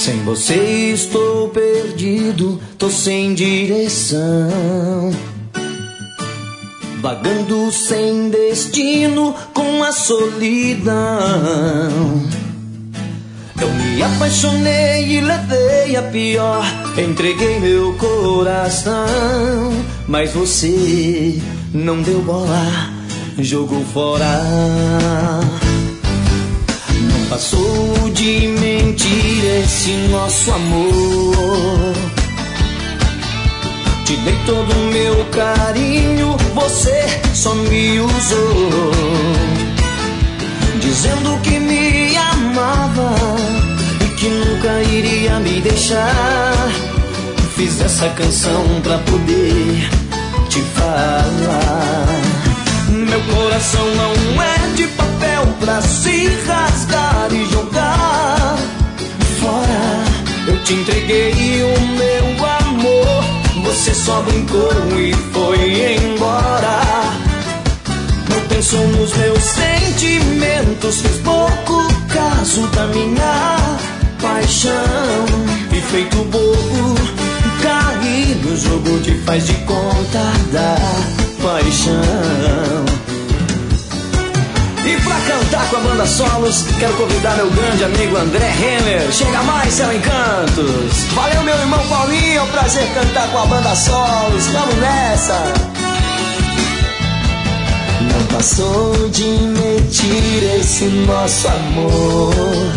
Sem você estou perdido, tô sem direção, vagando sem destino com a solidão. Eu me apaixonei e levei a pior, entreguei meu coração, mas você não deu bola, jogou fora. Não passou de mentira esse nosso amor. Te dei todo o meu carinho, você só me usou, dizendo que me amava e que nunca iria me deixar. Fiz essa canção pra poder te falar. Meu coração não é de papel pra se rasgar e jogar fora. Eu te entreguei o meu amor, você só brincou e foi embora. Não pensou nos meus sentimentos, fez pouco caso da minha paixão. E feito bobo, caí no jogo de faz de conta da paixão. E pra cantar com a banda Solos, quero convidar meu grande amigo André Renner. Chega mais, Céu Encantos. Valeu, meu irmão Paulinho, é um prazer cantar com a banda Solos. Vamos nessa. Não passou de mentira esse nosso amor.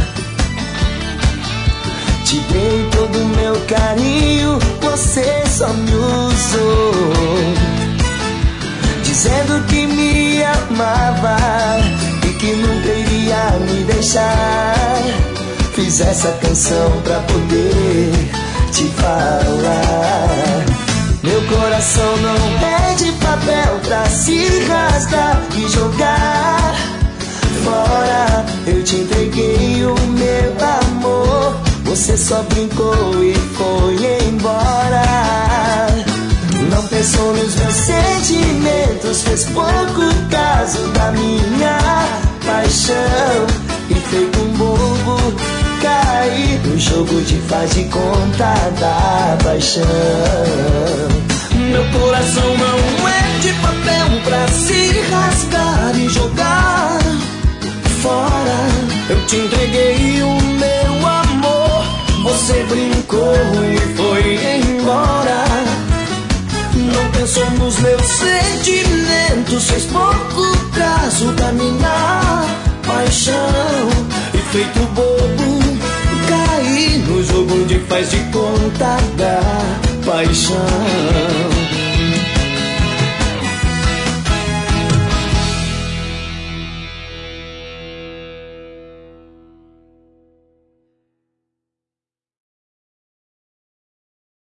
Te dei todo o meu carinho, você só me usou, dizendo que me amava e que nunca iria me deixar. Fiz essa canção pra poder te falar. Meu coração não é de papel pra se rasgar e jogar fora. Eu te entreguei o meu amor, você só brincou e foi embora. Não pensou nos meus sentimentos, fez pouco caso da minha paixão. E feito um bobo, caí no jogo de faz de conta da paixão. Meu coração não é de papel pra se rasgar e jogar fora. Eu te entreguei o meu amor, você brincou e foi embora. Não pensou nos meus sentimentos, fez pouco caso da minha paixão. E feito bobo, caí no jogo de faz de conta da paixão.